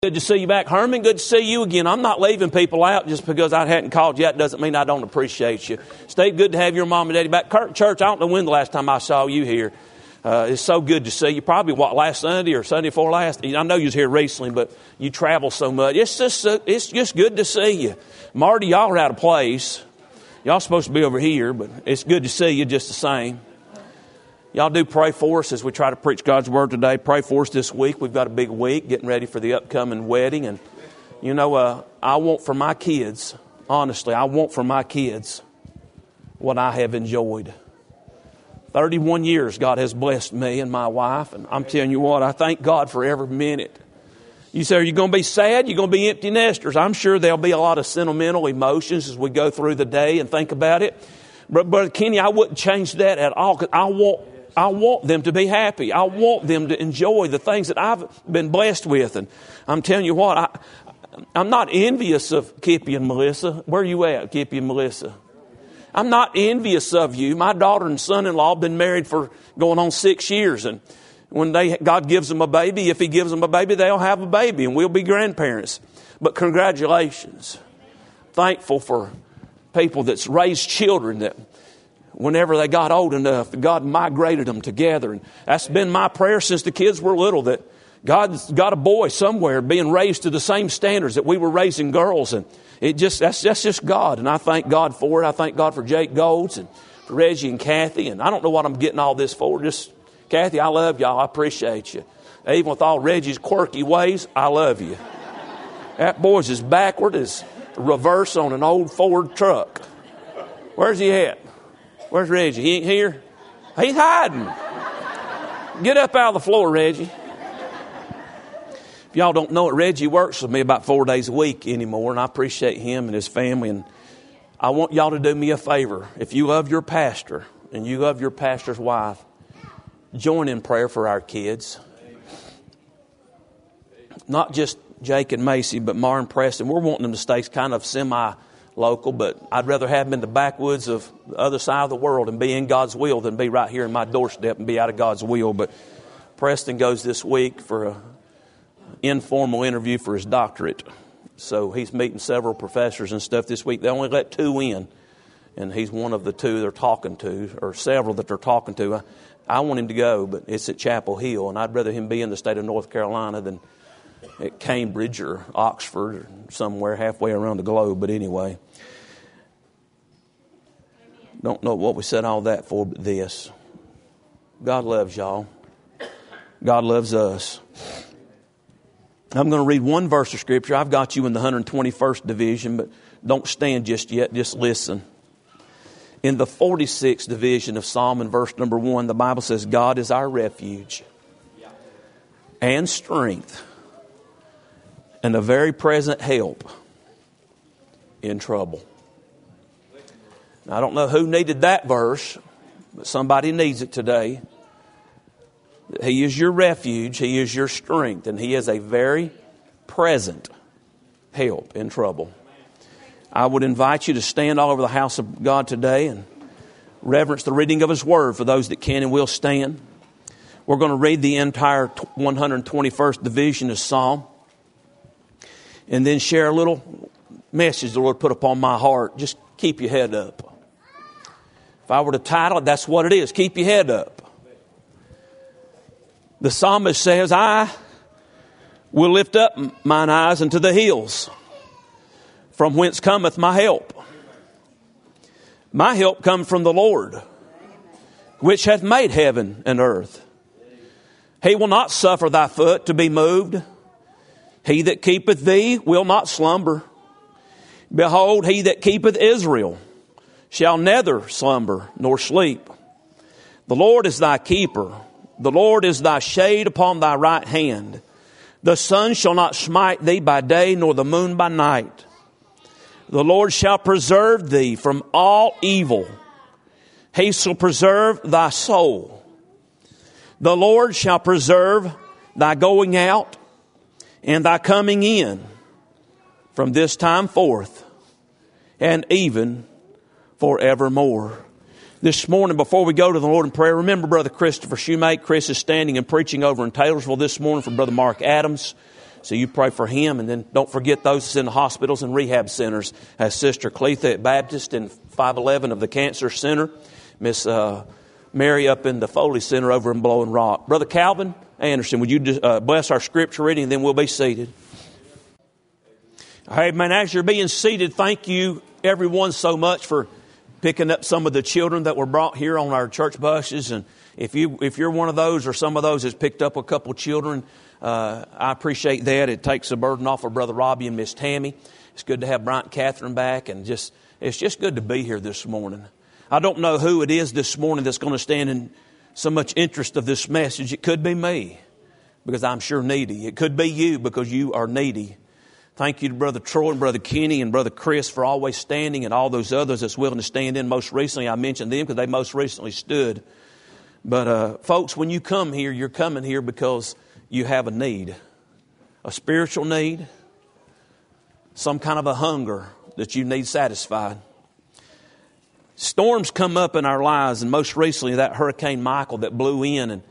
Good to see you back, Herman. Good to see you again. I'm not leaving people out just because I hadn't called you. That doesn't mean I don't appreciate you. Steve, good to have your mom and daddy back. Kirk Church, I don't know when the last time I saw you here. It's so good to see you. Probably, last Sunday or Sunday before last? I know you was here recently, but you travel so much. It's just good to see you. Marty, y'all are out of place. Y'all supposed to be over here, but it's good to see you just the same. Y'all do pray for us as we try to preach God's Word today. Pray for us this week. We've got a big week getting ready for the upcoming wedding. And, I want for my kids, honestly, I want for my kids what I have enjoyed. 31 years God has blessed me and my wife. And I'm telling you what, I thank God for every minute. You say, are you going to be sad? You're going to be empty nesters. I'm sure there'll be a lot of sentimental emotions as we go through the day and think about it. But Brother Kenny, I wouldn't change that at all, because I want them to be happy. I want them to enjoy the things that I've been blessed with. And I'm telling you what, I'm not envious of Kippy and Melissa. Where are you at, Kippy and Melissa? I'm not envious of you. My daughter and son-in-law have been married for going on 6 years. And when God gives them a baby, if He gives them a baby, they'll have a baby and we'll be grandparents. But congratulations. Thankful for people that's raised children that whenever they got old enough, God migrated them together. And that's been my prayer since the kids were little, that God's got a boy somewhere being raised to the same standards that we were raising girls. And that's just God. And I thank God for it. I thank God for Jake Golds and for Reggie and Kathy. And I don't know what I'm getting all this for. Just, Kathy, I love y'all. I appreciate you. Even with all Reggie's quirky ways, I love you. That boy's as backward as reverse on an old Ford truck. Where's he at? Where's Reggie? He ain't here? He's hiding. Get up out of the floor, Reggie. If y'all don't know it, Reggie works with me about 4 days a week anymore, and I appreciate him and his family. And I want y'all to do me a favor. If you love your pastor and you love your pastor's wife, join in prayer for our kids. Not just Jake and Macy, but Mar and Preston. We're wanting them to stay kind of semi-local, but I'd rather have them in the backwoods of the other side of the world and be in God's will than be right here in my doorstep and be out of God's will. But Preston goes this week for an informal interview for his doctorate. So he's meeting several professors and stuff this week. They only let 2 in, and he's one of the 2 they're talking to, or several that they're talking to. I want him to go, but it's at Chapel Hill, and I'd rather him be in the state of North Carolina than at Cambridge or Oxford or somewhere halfway around the globe. But anyway, don't know what we said all that for, but this. God loves y'all. God loves us. I'm going to read one verse of Scripture. I've got you in the 121st division, but don't stand just yet. Just listen. In the 46th division of Psalm, in verse number 1, the Bible says, God is our refuge and strength and a very present help in trouble. Now, I don't know who needed that verse, but somebody needs it today. He is your refuge, He is your strength, and He is a very present help in trouble. I would invite you to stand all over the house of God today and reverence the reading of His Word for those that can and will stand. We're going to read the entire 121st division of Psalm and then share a little message the Lord put upon my heart. Just keep your head up. If I were to title it, that's what it is. Keep your head up. The psalmist says, I will lift up mine eyes unto the hills, from whence cometh my help. My help comes from the Lord, which hath made heaven and earth. He will not suffer thy foot to be moved. He that keepeth thee will not slumber. Behold, He that keepeth Israel shall neither slumber nor sleep. The Lord is thy keeper. The Lord is thy shade upon thy right hand. The sun shall not smite thee by day, nor the moon by night. The Lord shall preserve thee from all evil. He shall preserve thy soul. The Lord shall preserve thy going out and thy coming in from this time forth and even forevermore. This morning, before we go to the Lord in prayer, remember Brother Christopher Shoemake. Chris is standing and preaching over in Taylorsville this morning for Brother Mark Adams. So you pray for him, and then don't forget those in the hospitals and rehab centers. Sister Cletha at Baptist and 511 of the Cancer Center. Miss Mary up in the Foley Center over in Blowing Rock. Brother Calvin Anderson, would you bless our scripture reading, and then we'll be seated. Hey, man, as you're being seated, thank you, everyone, so much for picking up some of the children that were brought here on our church buses. And if you're one of those or some of those that's picked up a couple children, I appreciate that. It takes the burden off of Brother Robbie and Miss Tammy. It's good to have Bryant and Catherine back, and it's just good to be here this morning. I don't know who it is this morning that's going to stand in so much interest of this message. It could be me, because I'm sure needy. It could be you, because you are needy. Thank you to Brother Troy and Brother Kenny and Brother Chris for always standing, and all those others that's willing to stand in. Most recently, I mentioned them because they most recently stood. But folks, when you come here, you're coming here because you have a need, a spiritual need, some kind of a hunger that you need satisfied. Storms come up in our lives, and most recently that Hurricane Michael that blew in, and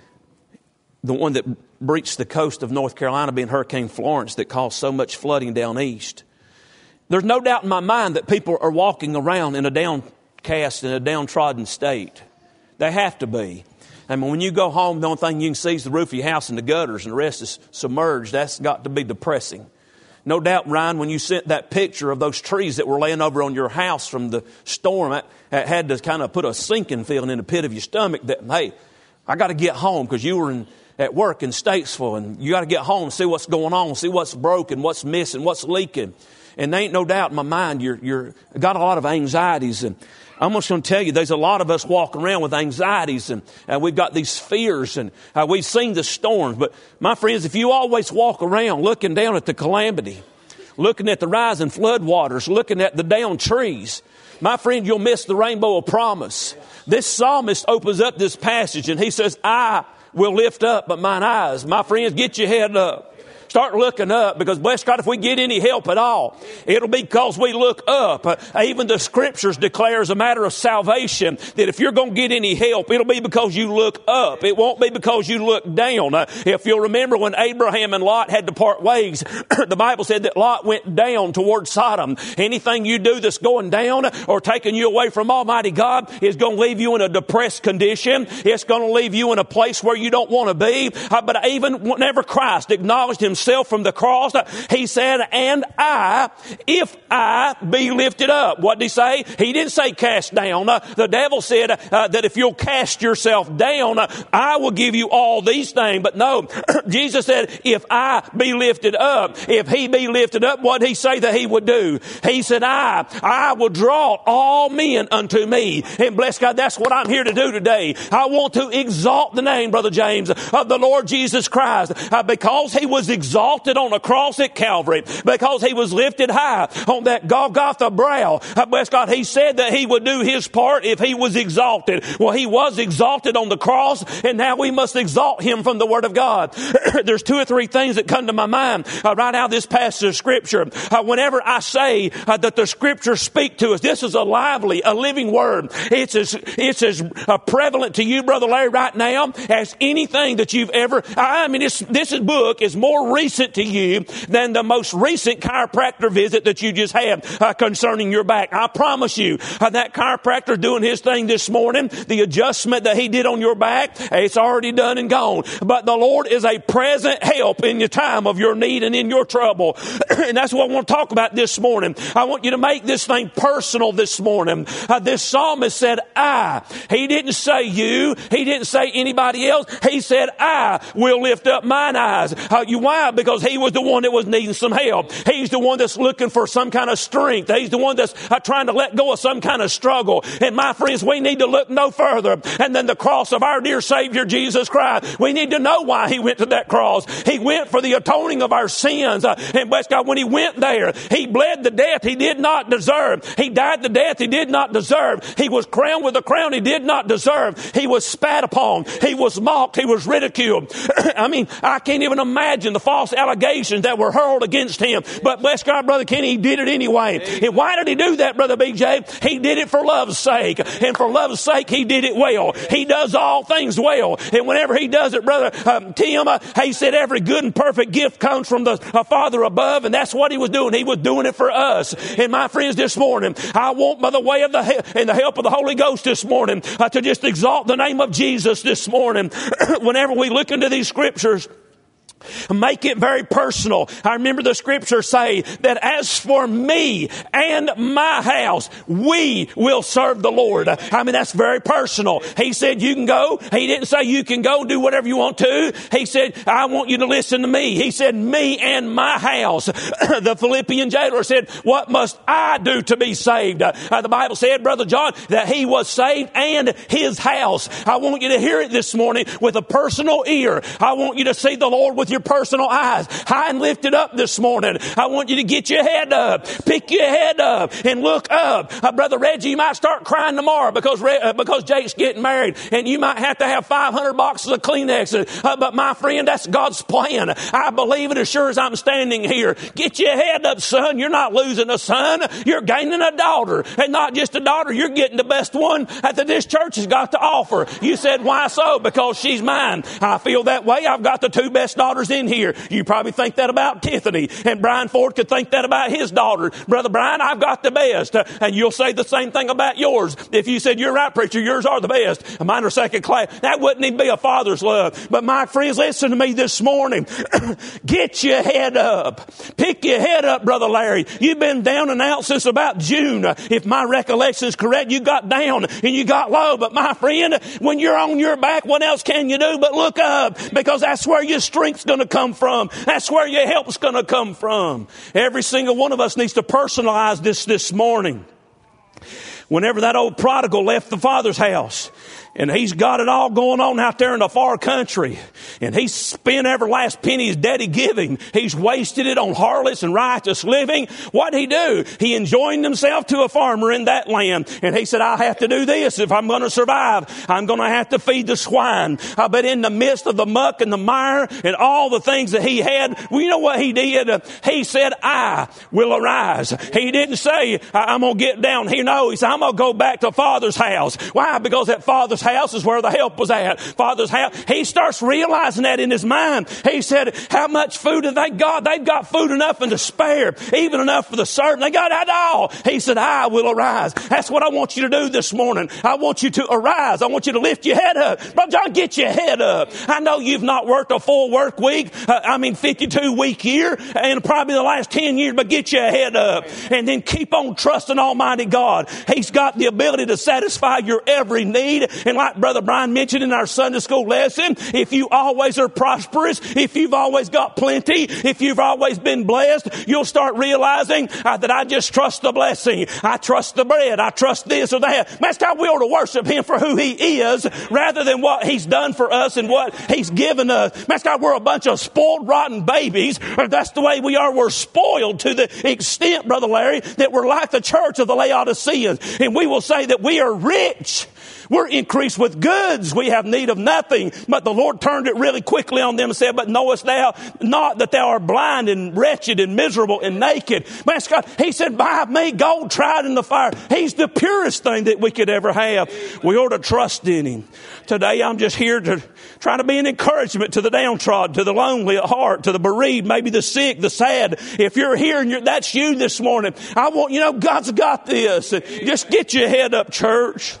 the one that breached the coast of North Carolina being Hurricane Florence that caused so much flooding down east. There's no doubt in my mind that people are walking around in a downcast and a downtrodden state. They have to be. I mean, when you go home, the only thing you can see is the roof of your house and the gutters, and the rest is submerged. That's got to be depressing. No doubt, Ryan, when you sent that picture of those trees that were laying over on your house from the storm, that had to kind of put a sinking feeling in the pit of your stomach that, hey, I got to get home, because you were at work in Statesville, and you got to get home and see what's going on, see what's broken, what's missing, what's leaking. And there ain't no doubt in my mind you're got a lot of anxieties. And I'm just going to tell you, there's a lot of us walking around with anxieties, and we've got these fears, and we've seen the storms. But my friends, if you always walk around looking down at the calamity, looking at the rising floodwaters, looking at the downed trees, my friend, you'll miss the rainbow of promise. This psalmist opens up this passage, and he says, I will lift up but mine eyes. My friends, get your head up. Start looking up, because bless God, if we get any help at all, it'll be because we look up. Even the scriptures declare as a matter of salvation that if you're going to get any help, it'll be because you look up. It won't be because you look down. If you'll remember when Abraham and Lot had to part ways, the Bible said that Lot went down towards Sodom. Anything you do that's going down or taking you away from Almighty God is going to leave you in a depressed condition. It's going to leave you in a place where you don't want to be. But even whenever Christ acknowledged himself from the cross, he said, and if I be lifted up. What did he say? He didn't say cast down. The devil said that if you'll cast yourself down, I will give you all these things. But no, Jesus said, if I be lifted up, if he be lifted up, what did he say that he would do? He said, I will draw all men unto me. And bless God, that's what I'm here to do today. I want to exalt the name, Brother James, of the Lord Jesus Christ, because he was exalted on a cross at Calvary, because he was lifted high on that Golgotha brow. Bless God, he said that he would do his part if he was exalted. Well, he was exalted on the cross, and now we must exalt him from the Word of God. There's two or three things that come to my mind right out of this passage of Scripture. Whenever I say that the Scriptures speak to us, this is a lively, a living Word. It's as prevalent to you, Brother Larry, right now as anything that you've ever. I mean, this book is more recent to you than the most recent chiropractor visit that you just had concerning your back. I promise you, that chiropractor doing his thing this morning, the adjustment that he did on your back, it's already done and gone. But the Lord is a present help in your time of your need and in your trouble. And that's what I want to talk about this morning. I want you to make this thing personal this morning. This psalmist said, I. He didn't say you. He didn't say anybody else. He said, I will lift up mine eyes. Why? Because he was the one that was needing some help. He's the one that's looking for some kind of strength. He's the one that's trying to let go of some kind of struggle. And my friends, we need to look no further and then the cross of our dear Savior Jesus Christ. We need to know why he went to that cross. He went for the atoning of our sins. And bless God, when he went there, he bled the death he did not deserve. He died the death he did not deserve. He was crowned with a crown he did not deserve. He was spat upon. He was mocked. He was ridiculed. I mean, I can't even imagine the Father false allegations that were hurled against him. But bless God, Brother Kenny, he did it anyway. And why did he do that, Brother BJ? He did it for love's sake. And for love's sake, he did it well. He does all things well. And whenever he does it, Brother Tim, he said every good and perfect gift comes from the Father above. And that's what he was doing. He was doing it for us. And my friends, this morning, I want by the way of the help of the Holy Ghost this morning to just exalt the name of Jesus this morning. Whenever we look into these scriptures, make it very personal. I remember the scriptures say that as for me and my house, we will serve the Lord. I mean, that's very personal. He said you can go. He didn't say you can go do whatever you want to. He said, I want you to listen to me. He said, me and my house. The Philippian jailer said, what must I do to be saved? The Bible said, Brother John, that he was saved and his house. I want you to hear it this morning with a personal ear. I want you to see the Lord with your personal eyes, high and lifted up this morning. I want you to get your head up, pick your head up, and look up. Brother Reggie, you might start crying tomorrow because Jake's getting married, and you might have to have 500 boxes of Kleenex. But my friend, that's God's plan. I believe it as sure as I'm standing here. Get your head up, son. You're not losing a son. You're gaining a daughter, and not just a daughter. You're getting the best one that this church has got to offer. You said, why so? Because she's mine. I feel that way. I've got the two best daughters in here. You probably think that about Tiffany, and Brian Ford could think that about his daughter. Brother Brian, I've got the best. And you'll say the same thing about yours. If you said, you're right, preacher, yours are the best. Mine are second class. That wouldn't even be a father's love. But my friends, listen to me this morning. Get your head up. Pick your head up, Brother Larry. You've been down and out since about June. If my recollection is correct, you got down and you got low. But my friend, when you're on your back, what else can you do but look up? Because that's where your strength's going to come from. That's where your help's going to come from. Every single one of us needs to personalize this morning. Whenever that old prodigal left the father's house, and he's got it all going on out there in the far country, and he's spent every last penny his daddy gave him. He's wasted it on harlots and riotous living. What'd he do? He enjoined himself to a farmer in that land, and he said, I have to do this if I'm going to survive. I'm going to have to feed the swine. But in the midst of the muck and the mire and all the things that he had, well, you know what he did? He said, I will arise. He didn't say, I'm going to get down here. No, he said, I'm going to go back to Father's house. Why? Because that Father's house is where the help was at. Father's house. He starts realizing that in his mind. He said, how much food have they got? They've got food enough and to spare, even enough for the servant. They got that all. He said, I will arise. That's what I want you to do this morning. I want you to arise. I want you to lift your head up. Brother John, get your head up. I know you've not worked a full work week. 52 week year, and probably the last 10 years, but get your head up. And then keep on trusting Almighty God. He's got the ability to satisfy your every need. And like Brother Brian mentioned in our Sunday school lesson, if you always are prosperous, if you've always got plenty, if you've always been blessed, you'll start realizing that I just trust the blessing. I trust the bread. I trust this or that. That's how we ought to worship Him for who He is rather than what He's done for us and what He's given us. That's how we're a bunch of spoiled, rotten babies. That's the way we are. We're spoiled to the extent, Brother Larry, that we're like the church of the Laodiceans. And we will say that we are rich. We're increased with goods. We have need of nothing. But the Lord turned it really quickly on them and said, but knowest thou not that thou art blind and wretched and miserable and naked? But God, He said, buy me gold tried in the fire. He's the purest thing that we could ever have. We ought to trust in Him. Today I'm just here to try to be an encouragement to the downtrodden, to the lonely at heart, to the bereaved, maybe the sick, the sad. If you're here and that's you this morning, I want, God's got this. Just get your head up, church.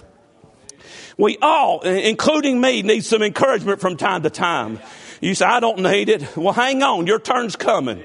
We all, including me, need some encouragement from time to time. You say, I don't need it. Well, hang on. Your turn's coming.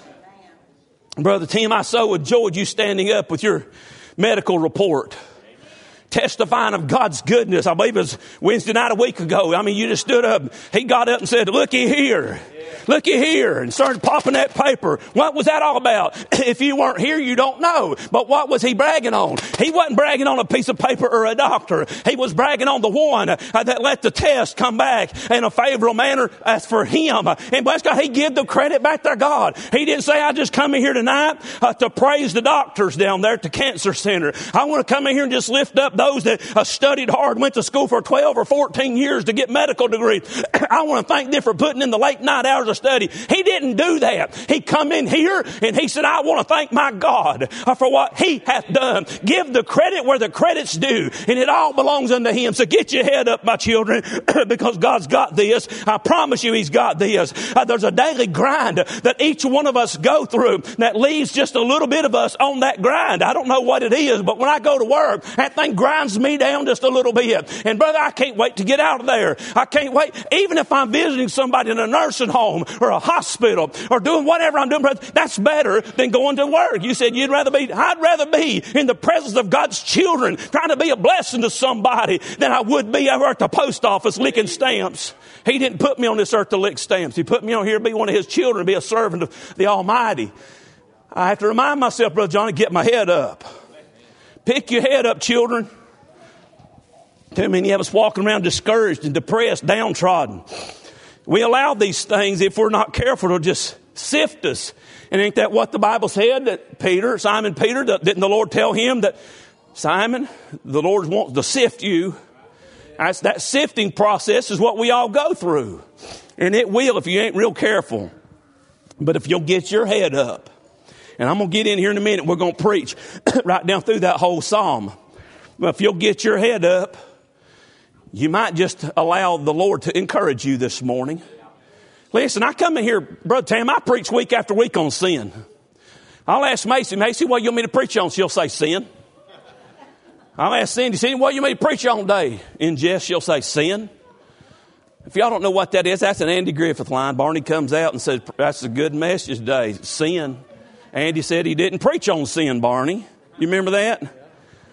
Brother Tim, I so enjoyed you standing up with your medical report, testifying of God's goodness. I believe it was Wednesday night a week ago. You just stood up. He got up and said, looky here. Looky here, and started popping that paper. What was that all about? If you weren't here, you don't know. But what was he bragging on? He wasn't bragging on a piece of paper or a doctor. He was bragging on the one that let the test come back in a favorable manner as for him. And bless God, he gave the credit back to God. He didn't say, I just come in here tonight to praise the doctors down there at the cancer center. I want to come in here and just lift up those that studied hard, went to school for 12 or 14 years to get medical degrees. I want to thank them for putting in the late night hours hours of study. He didn't do that. He come in here and he said, I want to thank my God for what he hath done. Give the credit where the credit's due, and it all belongs unto him. So get your head up, my children, because God's got this. I promise you he's got this. There's a daily grind that each one of us go through that leaves just a little bit of us on that grind. I don't know what it is, but when I go to work, that thing grinds me down just a little bit. And brother, I can't wait to get out of there. I can't wait. Even if I'm visiting somebody in a nursing home or a hospital or doing whatever I'm doing, brother, that's better than going to work. You said I'd rather be in the presence of God's children trying to be a blessing to somebody than I would be over at the post office licking stamps. He didn't put me on this earth to lick stamps. He put me on here to be one of his children, to be a servant of the Almighty. I have to remind myself, Brother Johnny, get my head up. Pick your head up, children. Too many of us walking around discouraged and depressed, downtrodden. We allow these things, if we're not careful, to just sift us. And ain't that what the Bible said? That Simon Peter, didn't the Lord tell him that, Simon, the Lord wants to sift you? That sifting process is what we all go through. And it will if you ain't real careful. But if you'll get your head up, and I'm going to get in here in a minute, we're going to preach right down through that whole psalm. But if you'll get your head up, you might just allow the Lord to encourage you this morning. Listen, I come in here, Brother Tam, I preach week after week on sin. I'll ask Macy, what do you want me to preach on? She'll say sin. I'll ask Cindy, what do you want me to preach on today? In jest, she'll say sin. If y'all don't know what that is, that's an Andy Griffith line. Barney comes out and says, that's a good message today, sin. Andy said he didn't preach on sin, Barney. You remember that?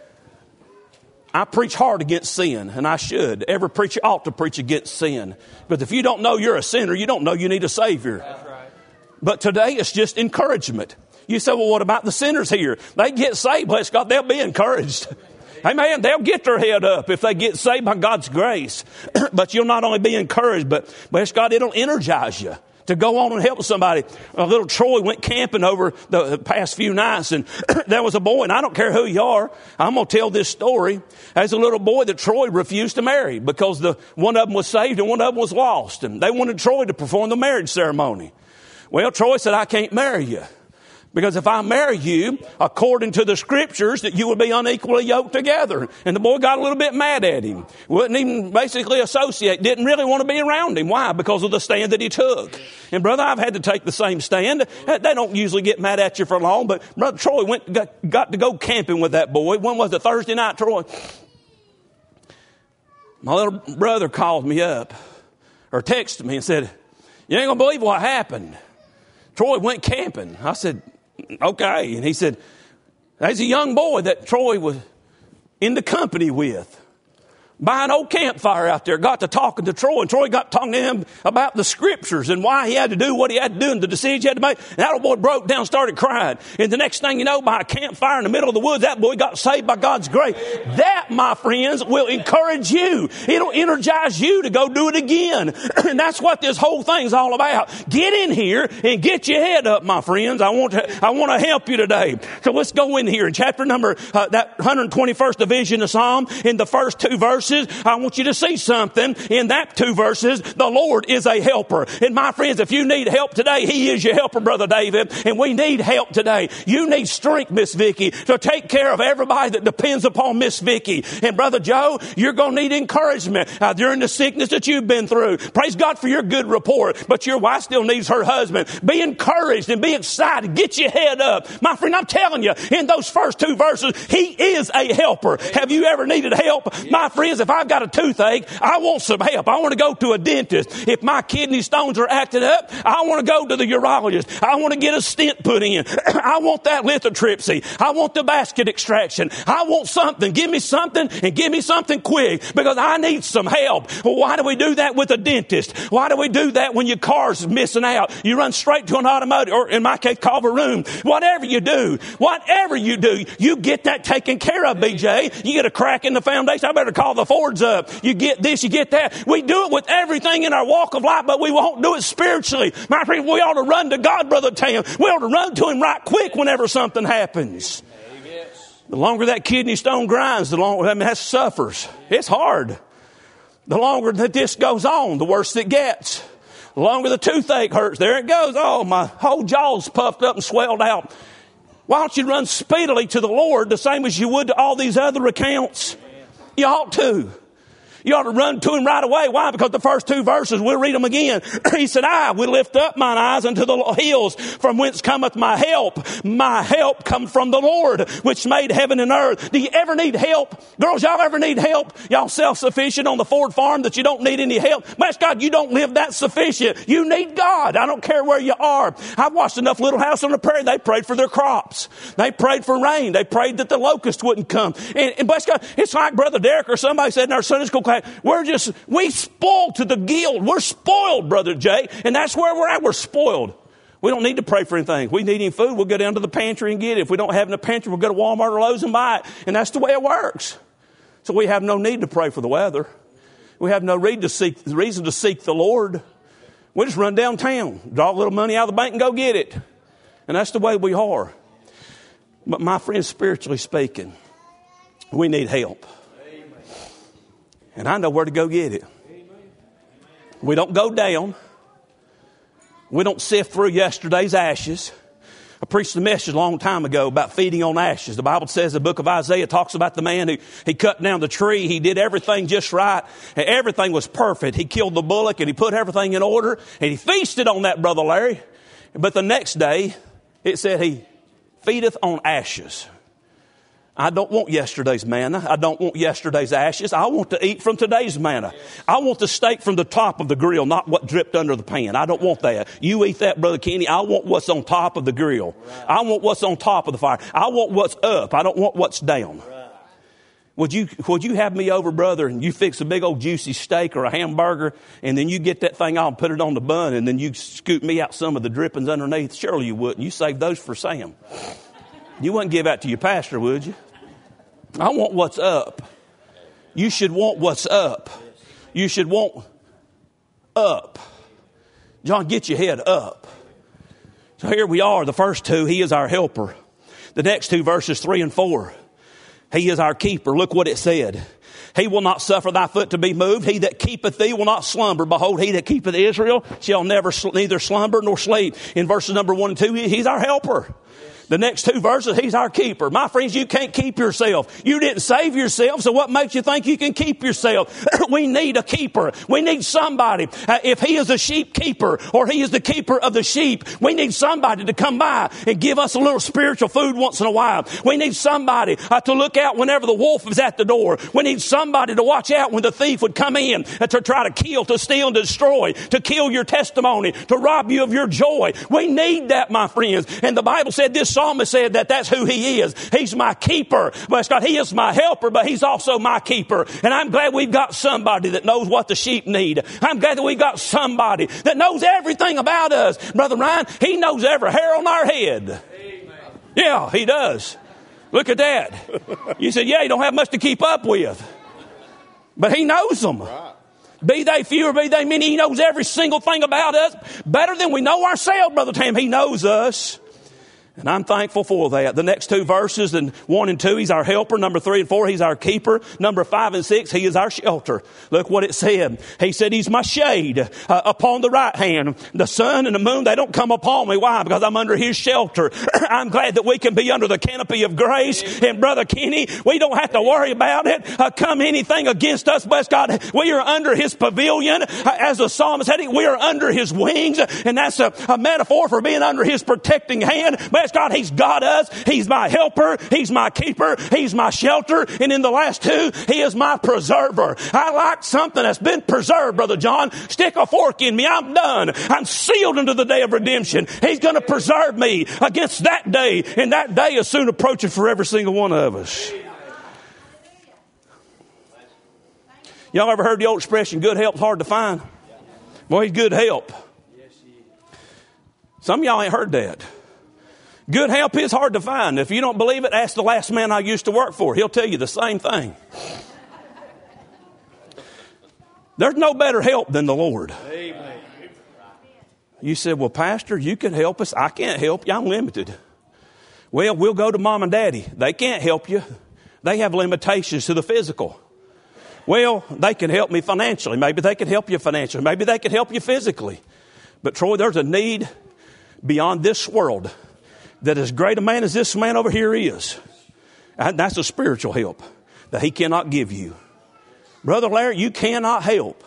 I preach hard against sin, and I should. Every preacher ought to preach against sin. But if you don't know you're a sinner, you don't know you need a Savior. That's right. But today it's just encouragement. You say, well, what about the sinners here? They get saved, bless God, they'll be encouraged. Amen. They'll get their head up if they get saved by God's grace. But you'll not only be encouraged, but bless God, it'll energize you to go on and help somebody. Little Troy went camping over the past few nights, and there was a boy, and I don't care who you are, I'm going to tell this story. As a little boy that Troy refused to marry because one of them was saved and one of them was lost, and they wanted Troy to perform the marriage ceremony. Well, Troy said, I can't marry you. Because if I marry you, according to the scriptures, that you would be unequally yoked together. And the boy got a little bit mad at him. Wouldn't even basically associate. Didn't really want to be around him. Why? Because of the stand that he took. And brother, I've had to take the same stand. They don't usually get mad at you for long. But Brother Troy got to go camping with that boy. When was it? Thursday night, Troy? My little brother called me up or texted me and said, you ain't going to believe what happened. Troy went camping. I said, okay. And he said, there's a young boy that Troy was in the company with by an old campfire out there, got to talking to Troy, and Troy got talking to him about the scriptures and why he had to do what he had to do and the decisions he had to make. And that old boy broke down and started crying. And the next thing you know, by a campfire in the middle of the woods, that boy got saved by God's grace. That, my friends, will encourage you. It'll energize you to go do it again. And that's what this whole thing's all about. Get in here and get your head up, my friends. I want to help you today. So let's go in here in chapter number, that 121st division of Psalm, in the first two verses. I want you to see something in that two verses. The Lord is a helper. And my friends, if you need help today, He is your helper, Brother David. And we need help today. You need strength, Miss Vicky, to take care of everybody that depends upon Miss Vicky. And Brother Joe, you're going to need encouragement during the sickness that you've been through. Praise God for your good report. But your wife still needs her husband. Be encouraged and be excited. Get your head up. My friend, I'm telling you, in those first two verses, He is a helper. Have you ever needed help? My friends, if I've got a toothache, I want some help. I want to go to a dentist. If my kidney stones are acting up, I want to go to the urologist. I want to get a stent put in. I want that lithotripsy. I want the basket extraction. I want something. Give me something, and give me something quick, because I need some help. Well, why do we do that with a dentist? Why do we do that when your car's missing out? You run straight to an automotive, or in my case, call a room. Whatever you do, you get that taken care of, BJ. You get a crack in the foundation, I better call the Ford's up. You get this, you get that. We do it with everything in our walk of life, but we won't do it spiritually. My friend, we ought to run to God, Brother Tam. We ought to run to Him right quick whenever something happens. Amen. The longer that kidney stone grinds, the longer that suffers. It's hard. The longer that this goes on, the worse it gets. The longer the toothache hurts, there it goes. Oh, my whole jaw's puffed up and swelled out. Why don't you run speedily to the Lord the same as you would to all these other accounts? You ought to. You ought to run to Him right away. Why? Because the first 2 verses, we'll read them again. He said, I will lift up mine eyes unto the hills from whence cometh my help. My help come from the Lord, which made heaven and earth. Do you ever need help? Girls, y'all ever need help? Y'all self-sufficient on the Ford farm that you don't need any help? Bless God, you don't live that sufficient. You need God. I don't care where you are. I've watched enough Little House on the Prairie. They prayed for their crops. They prayed for rain. They prayed that the locust wouldn't come. And bless God, it's like Brother Derek or somebody said in our Sunday school class, we spoiled to the guild. We're spoiled, Brother Jay. And that's where we're at. We're spoiled. We don't need to pray for anything. If we need any food, we'll go down to the pantry and get it. If we don't have it in the pantry, we'll go to Walmart or Lowe's and buy it. And that's the way it works. So we have no need to pray for the weather. We have no reason to seek the Lord. We just run downtown, draw a little money out of the bank and go get it. And that's the way we are. But my friends, spiritually speaking, we need help. And I know where to go get it. We don't go down. We don't sift through yesterday's ashes. I preached a message a long time ago about feeding on ashes. The Bible says the book of Isaiah talks about the man who he cut down the tree. He did everything just right. And everything was perfect. He killed the bullock and he put everything in order. And he feasted on that, Brother Larry. But the next day, it said he feedeth on ashes. I don't want yesterday's manna. I don't want yesterday's ashes. I want to eat from today's manna. I want the steak from the top of the grill, not what dripped under the pan. I don't want that. You eat that, Brother Kenny. I want what's on top of the grill. I want what's on top of the fire. I want what's up. I don't want what's down. Would you have me over, brother, and you fix a big old juicy steak or a hamburger, and then you get that thing out and put it on the bun, and then you scoop me out some of the drippings underneath? Surely you wouldn't. You save those for Sam. You wouldn't give that to your pastor, would you? I want what's up. You should want what's up. You should want up. John, get your head up. So here we are, the first 2, He is our helper. The next 2 verses, 3 and 4. He is our keeper. Look what it said. He will not suffer thy foot to be moved. He that keepeth thee will not slumber. Behold, he that keepeth Israel shall neither slumber nor sleep. In verses number 1 and 2, He's our helper. The next 2 verses, He's our keeper. My friends, you can't keep yourself. You didn't save yourself, so what makes you think you can keep yourself? We need a keeper. We need somebody. If He is a sheep keeper or He is the keeper of the sheep, we need somebody to come by and give us a little spiritual food once in a while. We need somebody to look out whenever the wolf is at the door. We need somebody to watch out when the thief would come in to try to kill, to steal, and to destroy, to kill your testimony, to rob you of your joy. We need that, my friends. And the Bible said this psalmist said that that's who he is. He's my keeper. Bless God, He is my helper, but He's also my keeper. And I'm glad we've got somebody that knows what the sheep need. I'm glad that we've got somebody that knows everything about us. Brother Ryan, He knows every hair on our head. Amen. Yeah, He does. Look at that. You said, yeah, you don't have much to keep up with. But He knows them. Right. Be they few or be they many, He knows every single thing about us. Better than we know ourselves, Brother Tam. He knows us. And I'm thankful for that. The next 2 verses, in 1 and 2, He's our helper. Number 3 and 4, He's our keeper. Number 5 and 6, He is our shelter. Look what it said. He said, He's my shade upon the right hand. The sun and the moon, they don't come upon me. Why? Because I'm under His shelter. I'm glad that we can be under the canopy of grace. And Brother Kenny, we don't have to worry about it. Come anything against us, bless God. We are under His pavilion. As the psalmist said, we are under His wings. And that's a metaphor for being under His protecting hand. Bless God, He's got us. He's my helper. He's my keeper. He's my shelter. And in the last 2, He is my preserver. I like something that's been preserved, Brother John. Stick a fork in me. I'm done. I'm sealed into the day of redemption. He's going to preserve me against that day. And that day is soon approaching for every single one of us. Y'all ever heard the old expression, good help's hard to find? Well, He's good help. Some of y'all ain't heard that. Good help is hard to find. If you don't believe it, ask the last man I used to work for. He'll tell you the same thing. There's no better help than the Lord. Amen. You said, well, Pastor, you can help us. I can't help you. I'm limited. Well, we'll go to Mom and Daddy. They can't help you. They have limitations to the physical. Well, they can help me financially. Maybe they can help you financially. Maybe they can help you physically. But Troy, there's a need beyond this world that as great a man as this man over here is. And that's a spiritual help that he cannot give you. Brother Larry, you cannot help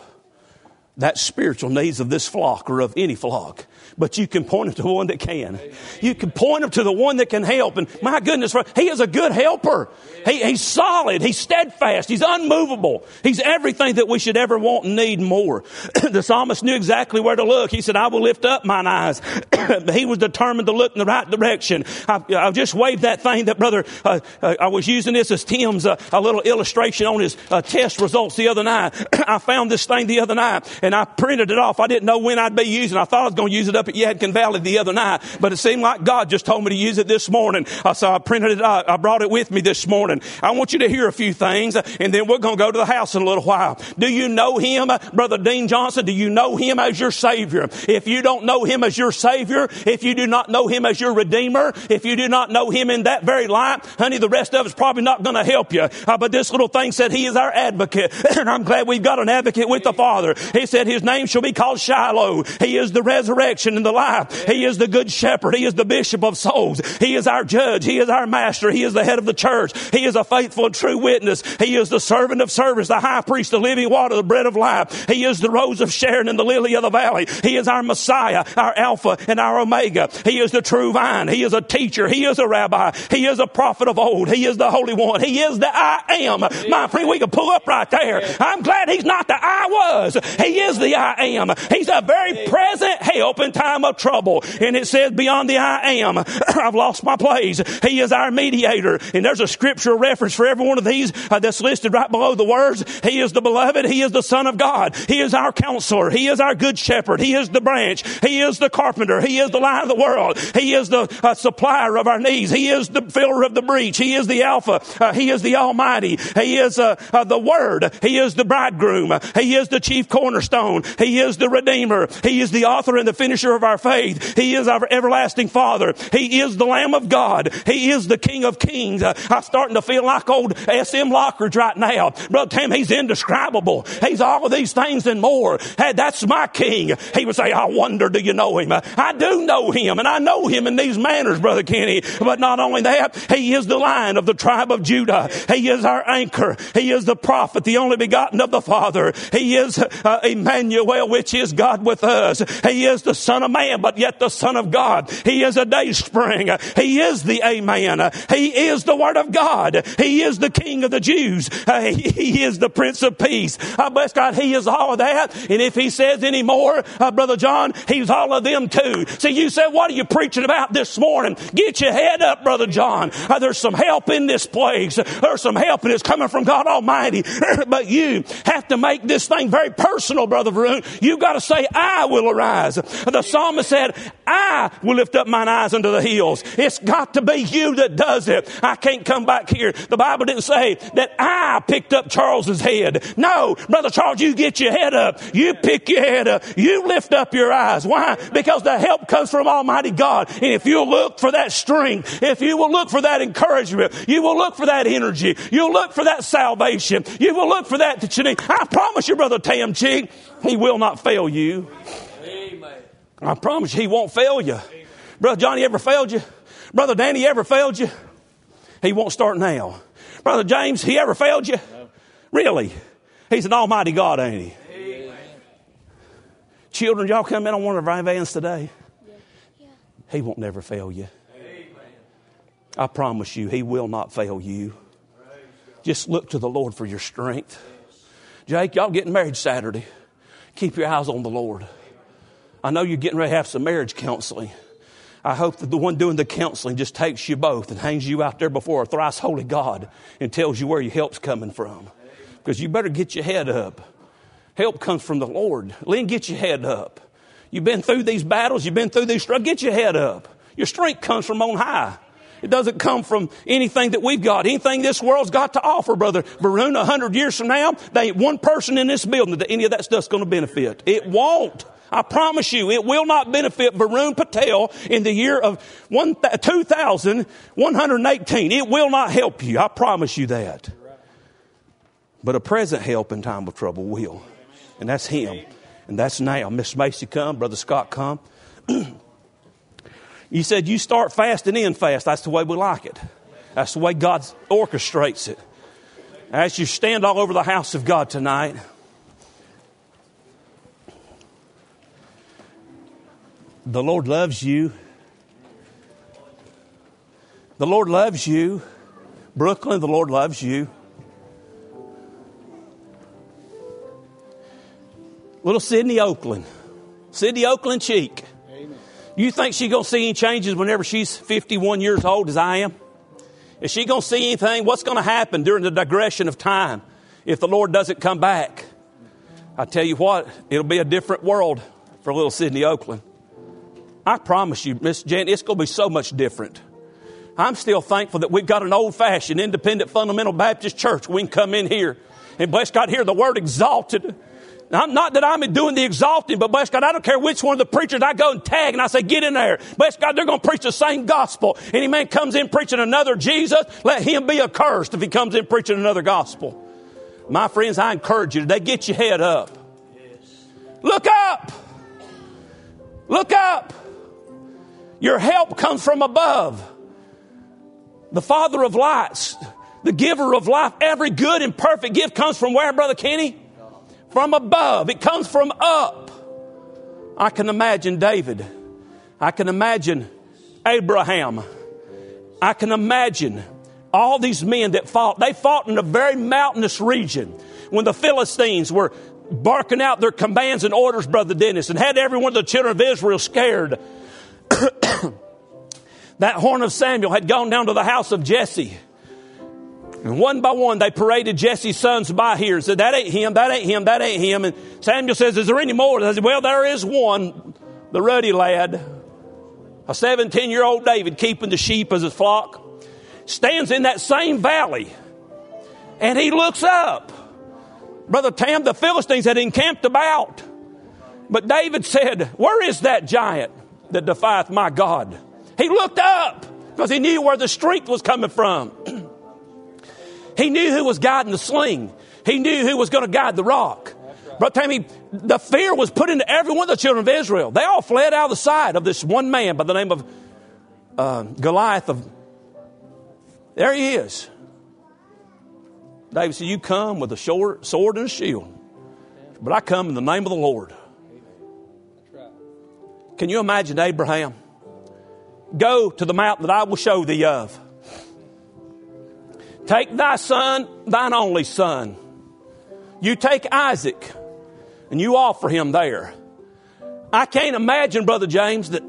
that spiritual needs of this flock or of any flock. But you can point them to the one that can. You can point them to the one that can help. And my goodness, he is a good helper. He's solid. He's steadfast. He's unmovable. He's everything that we should ever want and need more. The psalmist knew exactly where to look. He said, I will lift up mine eyes. He was determined to look in the right direction. I just waved that thing that brother, I was using this as Tim's a little illustration on his test results the other night. I found this thing the other night and I printed it off. I didn't know when I'd be using it. I thought I was going to use it up at Yadkin Valley the other night, but it seemed like God just told me to use it this morning. So I printed it out. I brought it with me this morning. I want you to hear a few things, and then we're going to go to the house in a little while. Do you know him, Brother Dean Johnson? Do you know him as your Savior? If you don't know him as your Savior, if you do not know him as your Redeemer, if you do not know him in that very light, honey, the rest of it's probably not going to help you. But this little thing said he is our advocate, and I'm glad we've got an advocate with the Father. He said his name shall be called Shiloh. He is the resurrection and the life. He is the good shepherd. He is the bishop of souls. He is our judge. He is our master. He is the head of the church. He is a faithful and true witness. He is the servant of service, the high priest, the living water, the bread of life. He is the rose of Sharon and the lily of the valley. He is our Messiah, our Alpha and our Omega. He is the true vine. He is a teacher. He is a rabbi. He is a prophet of old. He is the Holy One. He is the I am. My friend, we can pull up right there. I'm glad he's not the I was. He is the I am. He's a very present help in time of trouble. And it says beyond the I am, I've lost my place. He is our mediator. And there's a scriptural reference for every one of these that's listed right below the words. He is the beloved. He is the Son of God. He is our counselor. He is our good shepherd. He is the branch. He is the carpenter. He is the light of the world. He is the supplier of our needs. He is the filler of the breach. He is the Alpha. He is the Almighty. He is the Word. He is the bridegroom. He is the chief cornerstone. He is the Redeemer. He is the author and the finisher of our faith. He is our everlasting Father. He is the Lamb of God. He is the King of Kings. I'm starting to feel like old S.M. Lockridge right now. Brother Tim, he's indescribable. He's all of these things and more. Hey, that's my King. He would say, I wonder, do you know him? I do know him, and I know him in these manners, Brother Kenny. But not only that, he is the Lion of the tribe of Judah. He is our anchor. He is the prophet, the only begotten of the Father. He is Emmanuel, which is God with us. He is the Son of Man, but yet the Son of God. He is a day spring. He is the Amen. He is the Word of God. He is the King of the Jews. He is the Prince of Peace. Bless God, He is all of that. And if He says any more, Brother John, He's all of them too. See, you said, what are you preaching about this morning? Get your head up, Brother John. There's some help in this place. There's some help, and it's coming from God Almighty. But you have to make this thing very personal, Brother Varun. You've got to say, I will arise. The psalmist said, I will lift up mine eyes unto the hills. It's got to be you that does it. I can't come back here. The Bible didn't say that I picked up Charles's head. No, Brother Charles, you get your head up. You pick your head up. You lift up your eyes. Why? Because the help comes from Almighty God. And if you'll look for that strength, if you will look for that encouragement, you will look for that energy, you'll look for that salvation, you will look for that you need. I promise you, Brother Tam Chig, He will not fail you. Amen. I promise you, He won't fail you. Brother Johnny ever failed you? Brother Danny ever failed you? He won't start now. Brother James, he ever failed you? No. Really? He's an almighty God, ain't He? Amen. Children, y'all come in on one of our vans today. Yeah. He won't never fail you. Amen. I promise you, He will not fail you. Just look to the Lord for your strength. Jake, y'all getting married Saturday. Keep your eyes on the Lord. I know you're getting ready to have some marriage counseling. I hope that the one doing the counseling just takes you both and hangs you out there before a thrice holy God and tells you where your help's coming from. Because you better get your head up. Help comes from the Lord. Lynn, get your head up. You've been through these battles. You've been through these struggles. Get your head up. Your strength comes from on high. It doesn't come from anything that we've got. Anything this world's got to offer, Brother Varun, 100 years from now, there ain't one person in this building that any of that stuff's going to benefit. It won't. I promise you, it will not benefit Varun Patel in the year of 2118. It will not help you. I promise you that. But a present help in time of trouble will. And that's Him. And that's now. Miss Macy come, Brother Scott come. You said you start fast and end fast. That's the way we like it. That's the way God orchestrates it. As you stand all over the house of God tonight, the Lord loves you. The Lord loves you. Brooklyn, the Lord loves you. Little Sydney Oakland. Sydney Oakland cheek. Amen. You think she's going to see any changes whenever she's 51 years old as I am? Is she going to see anything? What's going to happen during the digression of time if the Lord doesn't come back? I tell you what, it'll be a different world for little Sydney Oakland. I promise you, Miss Jan, it's going to be so much different. I'm still thankful that we've got an old-fashioned, independent, fundamental Baptist church. We can come in here and, bless God, hear the word exalted. Now, not that I'm doing the exalting, but bless God, I don't care which one of the preachers I go and tag and I say, get in there. Bless God, they're going to preach the same gospel. Any man comes in preaching another Jesus, let him be accursed if he comes in preaching another gospel. My friends, I encourage you today, get your head up. Yes. Look up. Look up. Your help comes from above. The Father of lights, the giver of life, every good and perfect gift comes from where, Brother Kenny? From above. It comes from up. I can imagine David. I can imagine Abraham. I can imagine all these men that fought. They fought in a very mountainous region when the Philistines were barking out their commands and orders, Brother Dennis, and had every one of the children of Israel scared. That horn of Samuel had gone down to the house of Jesse. And one by one, they paraded Jesse's sons by here and said, that ain't him, that ain't him, that ain't him. And Samuel says, is there any more? I said, well, there is one, the ruddy lad, a 17-year-old David keeping the sheep as his flock, stands in that same valley. And he looks up. Brother Tam, the Philistines had encamped about. But David said, where is that giant that defieth my God? He looked up because he knew where the strength was coming from. He knew who was guiding the sling. He knew who was going to guide the rock. Right. But Tammy, the fear was put into every one of the children of Israel. They all fled out of the sight of this one man by the name of Goliath. There he is. David said, you come with a sword and a shield. But I come in the name of the Lord. That's right. Can you imagine Abraham? Go to the mountain that I will show thee of. Take thy son, thine only son. You take Isaac and you offer him there. I can't imagine, Brother James, that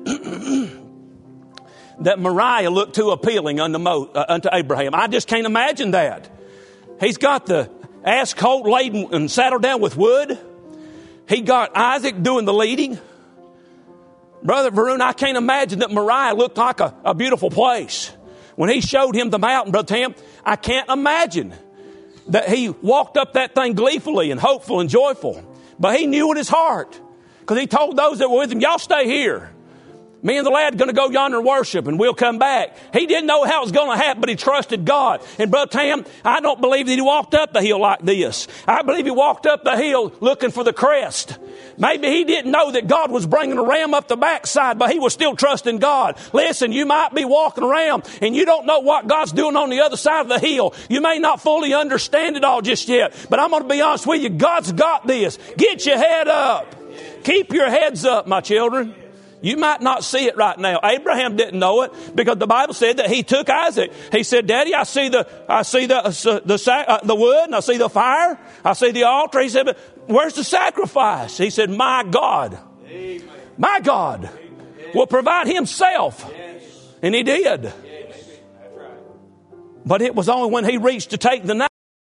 that Moriah looked too appealing unto Abraham. I just can't imagine that. He's got the ass colt laden and saddled down with wood. He got Isaac doing the leading. Brother Varun, I can't imagine that Moriah looked like a beautiful place. When he showed him the mountain, Brother Tam, I can't imagine that he walked up that thing gleefully and hopeful and joyful. But he knew in his heart, because he told those that were with him, y'all stay here. Me and the lad are going to go yonder and worship, and we'll come back. He didn't know how it was going to happen, but he trusted God. And Brother Tam, I don't believe that he walked up the hill like this. I believe he walked up the hill looking for the crest. Maybe he didn't know that God was bringing a ram up the backside, but he was still trusting God. Listen, you might be walking around, and you don't know what God's doing on the other side of the hill. You may not fully understand it all just yet, but I'm going to be honest with you. God's got this. Get your head up. Keep your heads up, my children. You might not see it right now. Abraham didn't know it because the Bible said that he took Isaac. He said, Daddy, I see the wood and I see the fire. I see the altar. He said, but where's the sacrifice? He said, my God, Amen. My God Amen. Will provide himself. Yes. And he did. Yes. But it was only when he reached to take the